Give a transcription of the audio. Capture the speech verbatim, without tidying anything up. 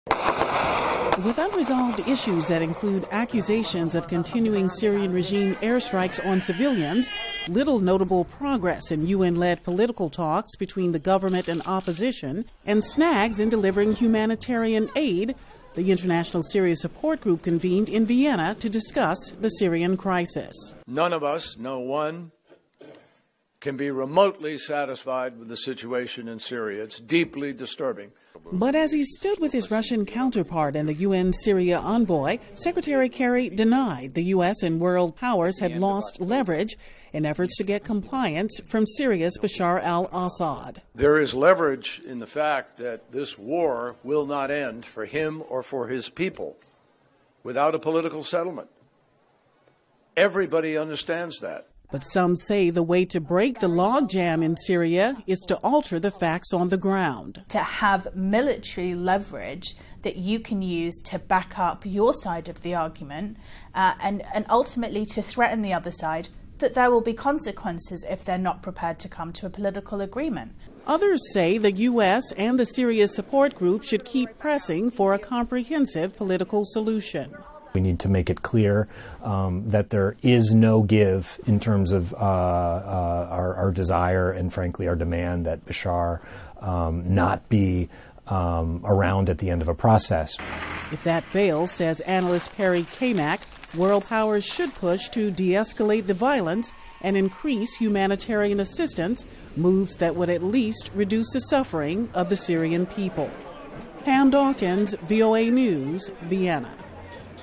With unresolved issues that include accusations of continuing Syrian regime airstrikes on civilians, little notable progress in U N-led political talks between the government and opposition, and snags in delivering humanitarian aid, the International Syria Support Group convened in Vienna to discuss the Syrian crisis. None of us, no one, can be remotely satisfied with the situation in Syria. It's deeply disturbing. But as he stood with his Russian counterpart and the U N Syria envoy, Secretary Kerry denied the U S and world powers had lost leverage in efforts to get compliance from Syria's Bashar al-Assad. There is leverage in the fact that this war will not end for him or for his people without a political settlement. Everybody understands that. But some say the way to break the logjam in Syria is to alter the facts on the ground. To have military leverage that you can use to back up your side of the argument uh, and, and ultimately to threaten the other side that there will be consequences if they're not prepared to come to a political agreement. Others say the U S and the Syria Support Group should keep pressing for a comprehensive political solution. We need to make it clear um, that there is no give in terms of uh, uh, our, our desire and, frankly, our demand that Bashar um, not be um, around at the end of a process. If that fails, says analyst Perry Kamak, world powers should push to de-escalate the violence and increase humanitarian assistance, moves that would at least reduce the suffering of the Syrian people. Pam Dawkins, V O A News, Vienna.